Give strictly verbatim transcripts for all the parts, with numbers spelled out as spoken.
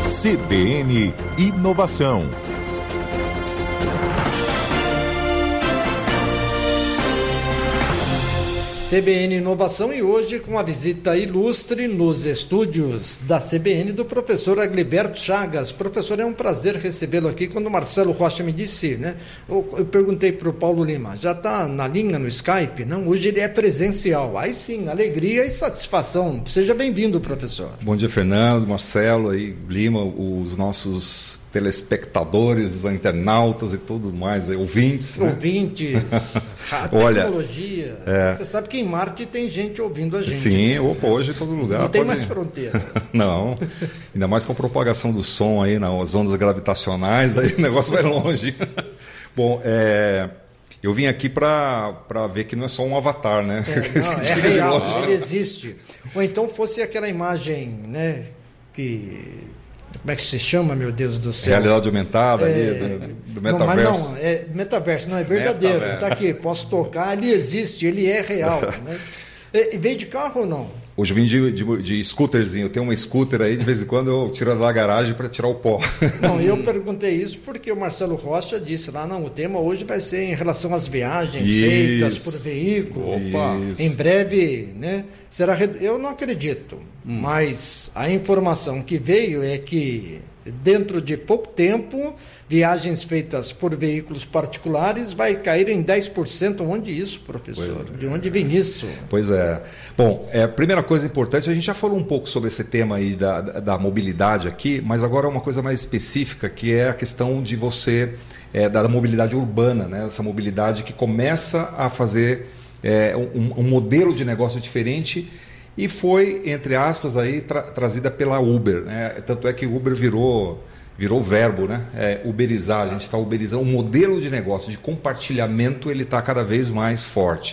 C B N Inovação. C B N Inovação, e hoje com a visita ilustre nos estúdios da C B N do professor Agliberto Chagas. Professor, é um prazer recebê-lo aqui. Quando o Marcelo Rocha me disse, né? Eu, eu perguntei para o Paulo Lima, já está na linha no Skype? Não, hoje ele é presencial. Aí sim, alegria e satisfação. Seja bem-vindo, professor. Bom dia, Fernando, Marcelo, aí, Lima, os nossos telespectadores, internautas e tudo mais, ouvintes. Né? Ouvintes, a tecnologia. Olha, é... Você sabe que em Marte tem gente ouvindo a gente. Sim, né? opa, hoje em todo lugar. Não tem pode... mais fronteira. Não, ainda mais com a propagação do som aí nas ondas gravitacionais, aí o negócio vai longe. Bom, é... eu vim aqui para ver que não é só um avatar, né? É, não, é real, ele existe. Ou então fosse aquela imagem, né, que... Como é que se chama, meu Deus do céu? Realidade aumentada, é... ali, do, do metaverso. Não, mas não, é metaverso, não, é verdadeiro. Está aqui, posso tocar, ele existe, ele é real. Né? E veio de carro ou não? Hoje eu vim de, de, de scooterzinho, eu tenho uma scooter aí, de vez em quando eu tiro da garagem para tirar o pó. Não, eu perguntei isso porque o Marcelo Rocha disse lá, não, o tema hoje vai ser em relação às viagens isso. feitas por veículos. Opa. Em breve, né? Será, eu não acredito, hum. mas a informação que veio é que dentro de pouco tempo, viagens feitas por veículos particulares vai cair em dez por cento. Onde isso, professor? É. De onde vem isso? Pois é. Bom, é, a primeira coisa importante, a gente já falou um pouco sobre esse tema aí da, da, da mobilidade aqui, mas agora é uma coisa mais específica, que é a questão de você, é, da mobilidade urbana, né? Essa mobilidade que começa a fazer é, um, um modelo de negócio diferente. E foi, entre aspas, aí, tra trazida pela Uber. Né? Tanto é que o Uber virou, virou verbo, né? É, uberizar, a gente está uberizando. O modelo de negócio, de compartilhamento, ele está cada vez mais forte.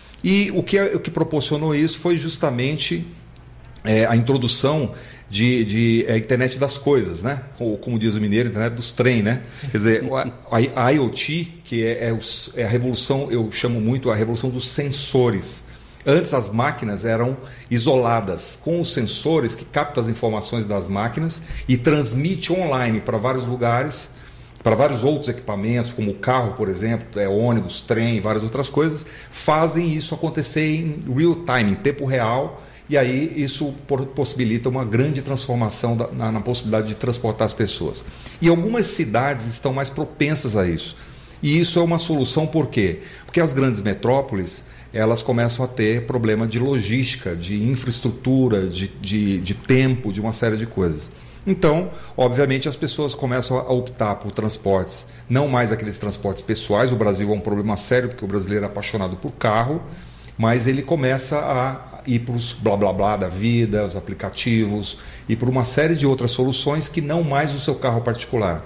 E o que, o que proporcionou isso foi justamente é, a introdução de, de é, internet das coisas, né? Ou, como diz o mineiro, internet dos trem, né? Quer dizer, a, a IoT, que é, é, os, é a revolução, eu chamo muito a revolução dos sensores. Antes as máquinas eram isoladas com os sensores que captam as informações das máquinas e transmite online para vários lugares, para vários outros equipamentos, como o carro, por exemplo, é, ônibus, trem, várias outras coisas, fazem isso acontecer em real time, em tempo real, e aí isso possibilita uma grande transformação da, na, na possibilidade de transportar as pessoas. E algumas cidades estão mais propensas a isso. E isso é uma solução por quê? Porque as grandes metrópoles, elas começam a ter problema de logística, de infraestrutura, de, de, de tempo, de uma série de coisas. Então, obviamente, as pessoas começam a optar por transportes, não mais aqueles transportes pessoais. O Brasil é um problema sério, porque o brasileiro é apaixonado por carro, mas ele começa a ir para os blá blá blá da vida, os aplicativos, e por uma série de outras soluções que não mais o seu carro particular.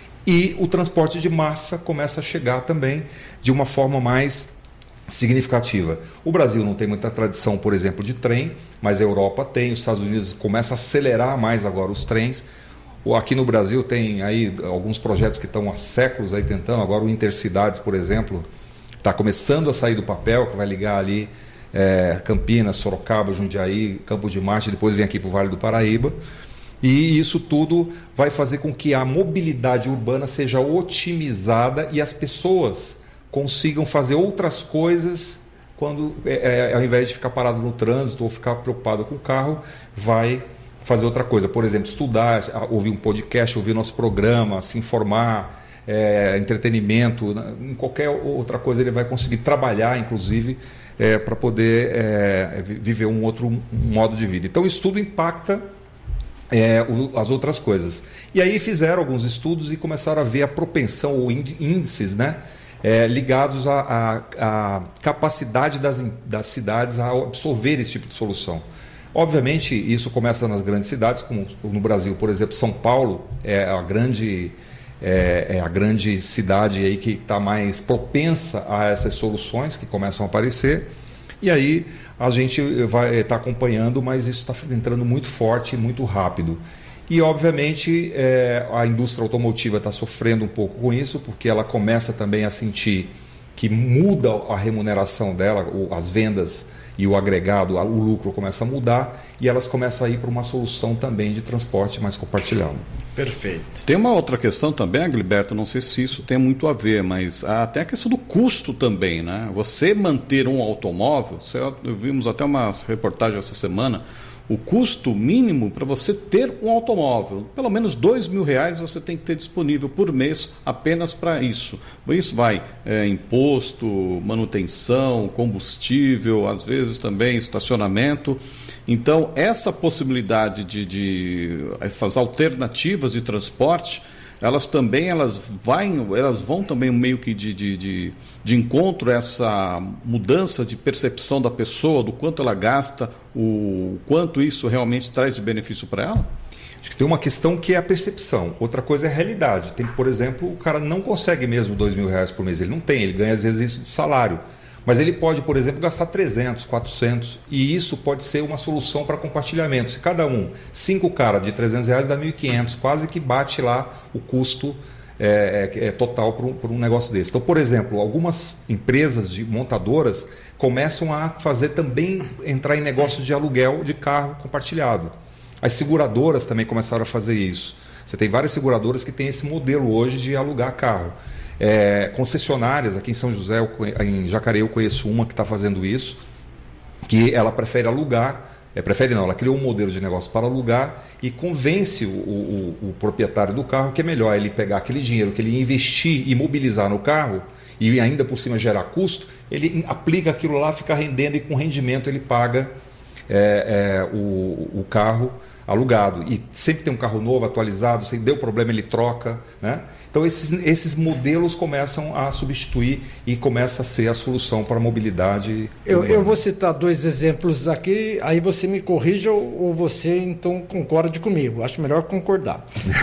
E o transporte de massa começa a chegar também de uma forma mais significativa. O Brasil não tem muita tradição, por exemplo, de trem, mas a Europa tem, os Estados Unidos começam a acelerar mais agora os trens. Aqui no Brasil tem aí alguns projetos que estão há séculos aí tentando, agora o Intercidades, por exemplo, está começando a sair do papel, que vai ligar ali é, Campinas, Sorocaba, Jundiaí, Campo de Marte, depois vem aqui para o Vale do Paraíba. E isso tudo vai fazer com que a mobilidade urbana seja otimizada e as pessoas consigam fazer outras coisas quando, é, é, ao invés de ficar parado no trânsito ou ficar preocupado com o carro, vai fazer outra coisa. Por exemplo, estudar, ouvir um podcast, ouvir nosso programa, se informar, é, entretenimento, em qualquer outra coisa ele vai conseguir trabalhar, inclusive, é, para poder é, viver um outro um modo de vida. Então, isso tudo impacta É, o, as outras coisas. E aí fizeram alguns estudos e começaram a ver a propensão ou índices, né, é, ligados à capacidade das, das cidades a absorver esse tipo de solução. Obviamente, isso começa nas grandes cidades, como no Brasil, por exemplo, São Paulo é a grande, é, é a grande cidade aí que está mais propensa a essas soluções que começam a aparecer. E aí a gente vai estar tá acompanhando, mas isso está entrando muito forte e muito rápido. E, obviamente, é, a indústria automotiva está sofrendo um pouco com isso, porque ela começa também a sentir que muda a remuneração dela, ou as vendas, e o agregado, o lucro começa a mudar e elas começam a ir para uma solução também de transporte mais compartilhado. Perfeito. Tem uma outra questão também, Agliberto, não sei se isso tem muito a ver, mas até a questão do custo também, né? Você manter um automóvel, você, vimos até uma reportagem essa semana, o custo mínimo para você ter um automóvel, pelo menos dois mil reais você tem que ter disponível por mês apenas para isso. Isso vai é, imposto, manutenção, combustível, às vezes também estacionamento. Então, essa possibilidade de, de essas alternativas de transporte, elas também elas, vai, elas vão também meio que de, de, de, de encontro a essa mudança de percepção da pessoa, do quanto ela gasta, o quanto isso realmente traz de benefício para ela? Acho que tem uma questão que é a percepção, outra coisa é a realidade. Tem, por exemplo, o cara não consegue mesmo dois mil reais por mês, ele não tem, ele ganha às vezes isso de salário. Mas ele pode, por exemplo, gastar trezentos, quatrocentos, e isso pode ser uma solução para compartilhamento. Se cada um, cinco caras de trezentos reais dá mil e quinhentos, quase que bate lá o custo é, é, total para um, para um negócio desse. Então, por exemplo, algumas empresas de montadoras começam a fazer também, entrar em negócios de aluguel de carro compartilhado. As seguradoras também começaram a fazer isso. Você tem várias seguradoras que têm esse modelo hoje de alugar carro. É, concessionárias, aqui em São José, em Jacareí eu conheço uma que está fazendo isso, que ela prefere alugar, é, prefere não, ela criou um modelo de negócio para alugar e convence o, o, o proprietário do carro que é melhor ele pegar aquele dinheiro que ele ia investir e mobilizar no carro e ainda por cima gerar custo, ele aplica aquilo lá, fica rendendo e com rendimento ele paga é, é, o, o carro alugado. E sempre tem um carro novo, atualizado, se deu problema ele troca, né? Então esses, esses modelos começam a substituir e começa a ser a solução para a mobilidade. Eu, eu vou citar dois exemplos aqui, aí você me corrija ou, ou você então concorde comigo. Acho melhor concordar.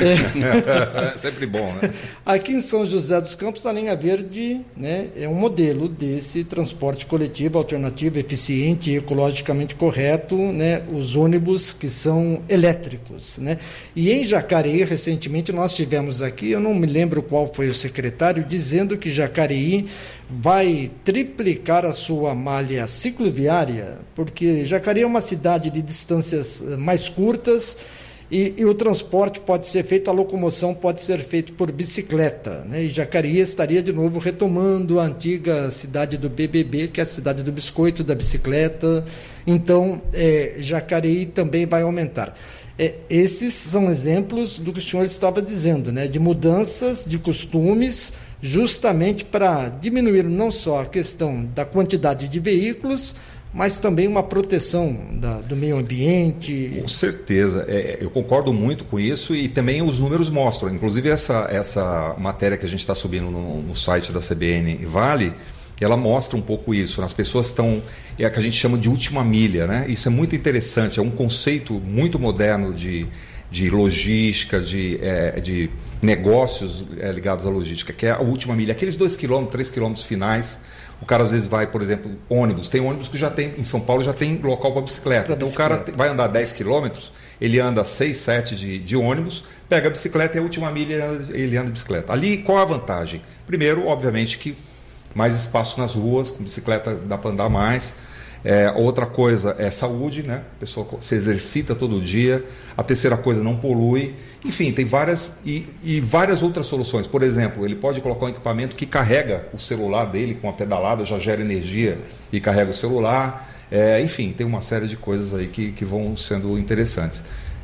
É sempre bom, né? Aqui em São José dos Campos, a linha verde, né, é um modelo desse transporte coletivo alternativo, eficiente e ecologicamente correto, né, os ônibus que são elétricos, né? E em Jacareí, recentemente, nós tivemos aqui, eu não me lembro qual foi o secretário, dizendo que Jacareí vai triplicar a sua malha cicloviária, porque Jacareí é uma cidade de distâncias mais curtas e, e o transporte pode ser feito, a locomoção pode ser feita por bicicleta, né? E Jacareí estaria de novo retomando a antiga cidade do B B B, que é a cidade do biscoito, da bicicleta. Então, é, Jacareí também vai aumentar. É, esses são exemplos do que o senhor estava dizendo, né, de mudanças de costumes, justamente para diminuir não só a questão da quantidade de veículos, mas também uma proteção da, do meio ambiente. Com certeza, é, eu concordo muito com isso e também os números mostram, inclusive essa, essa matéria que a gente está subindo no, no site da C B N Vale, ela mostra um pouco isso, as pessoas estão, é a que a gente chama de última milha, né? Isso é muito interessante, é um conceito muito moderno de, de logística, de, é, de negócios é, ligados à logística, que é a última milha, aqueles dois quilômetros, três quilômetros finais. O cara às vezes vai, por exemplo, ônibus, tem ônibus que já tem, em São Paulo já tem local para bicicleta, pra então bicicleta. O cara vai andar dez quilômetros, ele anda seis, sete de, de ônibus, pega a bicicleta e a última milha ele anda de bicicleta. Ali qual a vantagem? Primeiro, obviamente que mais espaço nas ruas, com bicicleta dá para andar mais. É, outra coisa é saúde, né? A pessoa se exercita todo dia. A terceira coisa, não polui. Enfim, tem várias e, e várias outras soluções. Por exemplo, ele pode colocar um equipamento que carrega o celular dele com a pedalada, já gera energia e carrega o celular. É, enfim, tem uma série de coisas aí que, que vão sendo interessantes.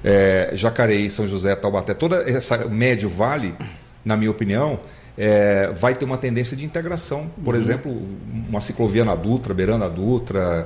É, Jacareí, São José, Taubaté, toda essa médio vale, na minha opinião, É, vai ter uma tendência de integração. Por uhum. exemplo, uma ciclovia na Dutra, beirando a Dutra,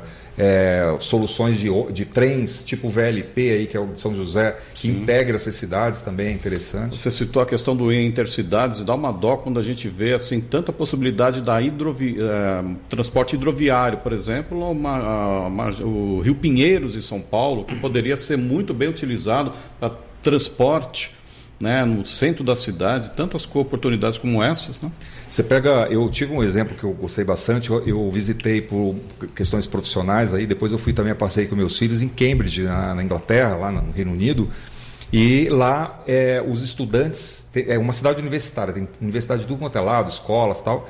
é, soluções de, de trens, tipo V L P, aí, que é o de São José, que Sim. integra essas cidades também, é interessante. Você citou a questão do intercidades, e dá uma dó quando a gente vê assim, tanta possibilidade da hidrovi, é, transporte hidroviário, por exemplo, uma, uma, o Rio Pinheiros, em São Paulo, que poderia ser muito bem utilizado para transporte, né, no centro da cidade, tantas oportunidades como essas, né? Você pega, eu tive um exemplo que eu gostei bastante, eu, eu visitei por questões profissionais, aí depois eu fui também a passeio com meus filhos em Cambridge, na, na Inglaterra, lá no Reino Unido, e lá é, os estudantes, é uma cidade universitária, tem universidade de tudo quanto é lado, escolas e tal,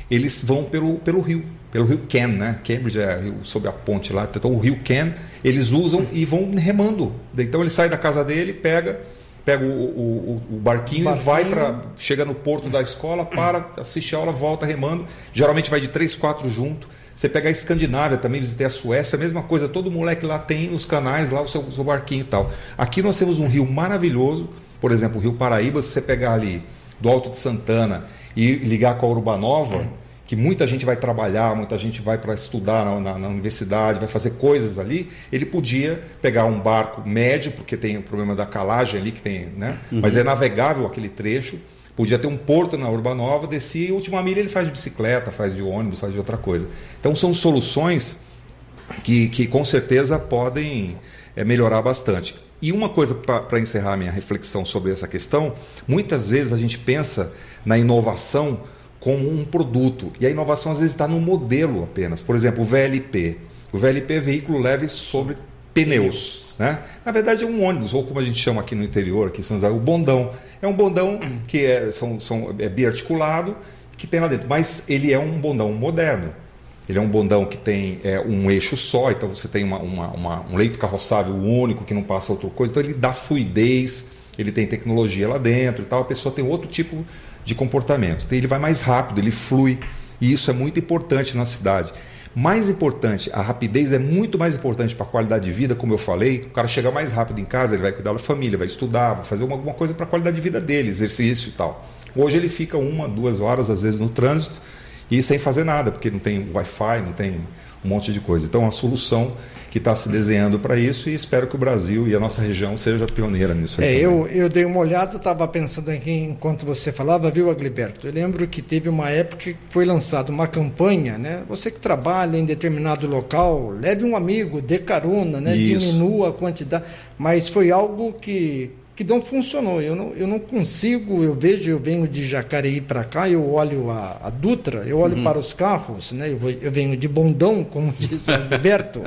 eles vão pelo, pelo rio, pelo rio Cam, né? Cambridge é rio, sob a ponte lá, então o rio Cam, eles usam e vão remando. Então ele sai da casa dele, pega, pega o, o, o barquinho, barquinho e vai para, chega no porto da escola, para, assiste a aula, volta remando, geralmente vai de três, quatro junto. Você pega a Escandinávia, também visitei a Suécia, a mesma coisa, todo moleque lá tem nos canais lá o seu, o seu barquinho e tal. Aqui nós temos um rio maravilhoso, por exemplo, o rio Paraíba, se você pegar ali do Alto de Santana e ligar com a Urbanova, que muita gente vai trabalhar, muita gente vai para estudar na, na, na universidade, vai fazer coisas ali, ele podia pegar um barco médio, porque tem o problema da calagem ali, que tem, né? Uhum. Mas é navegável aquele trecho, podia ter um porto na Urbanova, descia e a última milha ele faz de bicicleta, faz de ônibus, faz de outra coisa. Então são soluções que, que com certeza podem é, melhorar bastante. E uma coisa para encerrar a minha reflexão sobre essa questão, muitas vezes a gente pensa na inovação como um produto, e a inovação às vezes está no modelo apenas. Por exemplo, o V L P. O V L P é veículo leve sobre pneus. Né? Na verdade é um ônibus, ou como a gente chama aqui no interior, aqui são o bondão. É um bondão que é, são, são, é biarticulado, que tem lá dentro, mas ele é um bondão moderno. Ele é um bondão que tem é, um eixo só, então você tem uma, uma, uma, um leito carroçável único que não passa outra coisa, então ele dá fluidez, ele tem tecnologia lá dentro e tal, a pessoa tem outro tipo de comportamento. Então ele vai mais rápido, ele flui, e isso é muito importante na cidade. Mais importante, a rapidez é muito mais importante para a qualidade de vida, como eu falei, o cara chega mais rápido em casa, ele vai cuidar da família, vai estudar, vai fazer alguma coisa para a qualidade de vida dele, exercício e tal. Hoje ele fica uma, duas horas, às vezes, no trânsito, e sem fazer nada, porque não tem Wi-Fi, não tem um monte de coisa. Então, a solução que está se desenhando para isso, e espero que o Brasil e a nossa região seja pioneira nisso. É, eu, eu dei uma olhada, estava pensando aqui enquanto você falava, viu, Agliberto? Eu lembro que teve uma época que foi lançada uma campanha, né? Você que trabalha em determinado local, leve um amigo, dê carona, né? Diminua a quantidade, mas foi algo que... que não funcionou. Eu não, eu não consigo, eu vejo, eu venho de Jacareí para cá, eu olho a, a Dutra, eu olho uhum. para os carros, né? eu, vou, eu venho de bondão, como diz o Alberto,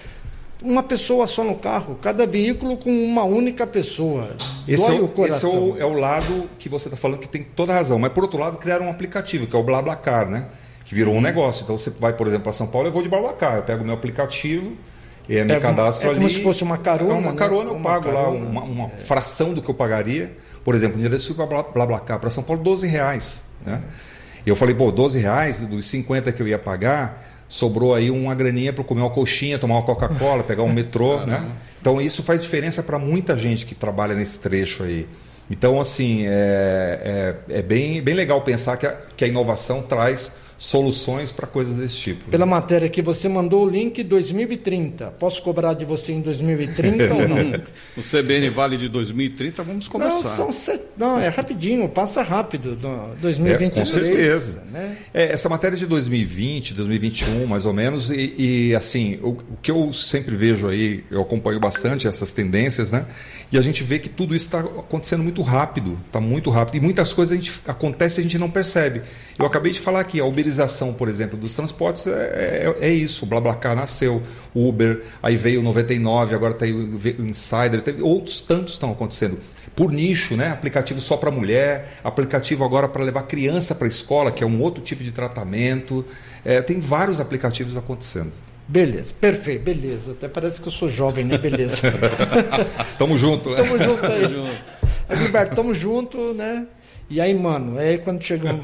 uma pessoa só no carro, cada veículo com uma única pessoa. Esse, Dói é, o, o coração. esse é, o, é o lado que você está falando que tem toda a razão, mas por outro lado criaram um aplicativo, que é o BlaBlaCar, né? Que virou um negócio. Então você vai, por exemplo, para São Paulo, eu vou de BlaBlaCar, eu pego o meu aplicativo, e me cadastro é ali. Como se fosse uma carona. É uma carona, né? eu pago carona, lá uma, uma é. fração do que eu pagaria. Por exemplo, um dia desse fui para BlaBlaCar para São Paulo, doze reais. Né? E eu falei, pô, doze reais, dos cinquenta que eu ia pagar, sobrou aí uma graninha para comer uma coxinha, tomar uma Coca-Cola, pegar um metrô. Né? Então isso faz diferença para muita gente que trabalha nesse trecho aí. Então, assim, é, é, é bem, bem legal pensar que a, que a inovação traz soluções para coisas desse tipo. Pela matéria que você mandou o link dois mil e trinta. Posso cobrar de você em dois mil e trinta ou não? O C B N Vale de dois mil e trinta, vamos conversar. Não, são set... não é rapidinho, passa rápido. dois mil e vinte e três. É, com certeza. Né? É, essa matéria de dois mil e vinte, dois mil e vinte e um, mais ou menos, e, e assim, o, o que eu sempre vejo aí, eu acompanho bastante essas tendências, né? E a gente vê que tudo isso está acontecendo muito rápido, está muito rápido, e muitas coisas a gente, acontece e a gente não percebe. Eu acabei de falar aqui, a uberização, por exemplo, dos transportes é, é, é isso. O BlaBlaCar nasceu, o Uber, aí veio o noventa e nove, agora está aí o Insider, teve, outros tantos estão acontecendo. Por nicho, né? Aplicativo só para mulher, aplicativo agora para levar criança para a escola, que é um outro tipo de tratamento. É, tem vários aplicativos acontecendo. Beleza, perfeito, beleza. Até parece que eu sou jovem, né? Beleza. Tamo junto, né? Tamo junto aí. Gilberto, tamo junto, né? E aí, mano, aí quando chegamos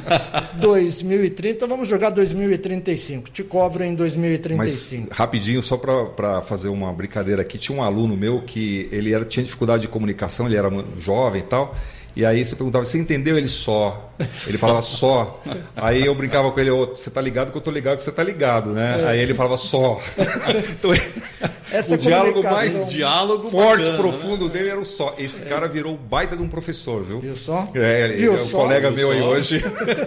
dois mil e trinta, vamos jogar dois mil e trinta e cinco. Te cobro em dois mil e trinta e cinco. Mas, rapidinho, só para fazer uma brincadeira aqui, tinha um aluno meu que ele era, tinha dificuldade de comunicação, ele era jovem e tal. E aí você perguntava, você entendeu? Ele só. Ele falava só. Aí eu brincava com ele, você tá ligado que eu tô ligado que você tá ligado, né? É. Aí ele falava só. Então, essa o diálogo mais diálogo forte, bacana, profundo né? dele era o só. Esse é. cara virou baita de um professor, viu? Viu só? É, ele Viu é um só? colega Viu meu só? aí hoje.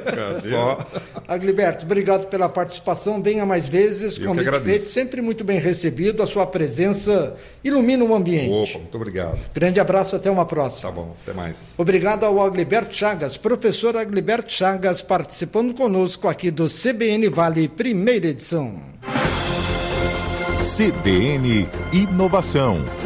Só. Agliberto, obrigado pela participação. Venha mais vezes. Eu convite que agradeço. feito, sempre muito bem recebido. A sua presença ilumina o ambiente. Opa, muito obrigado. Grande abraço, até uma próxima. Tá bom, até mais. Obrigado ao Agliberto Chagas, professor Agliberto Chagas, participando conosco aqui do C B N Vale, primeira edição. C B N Inovação.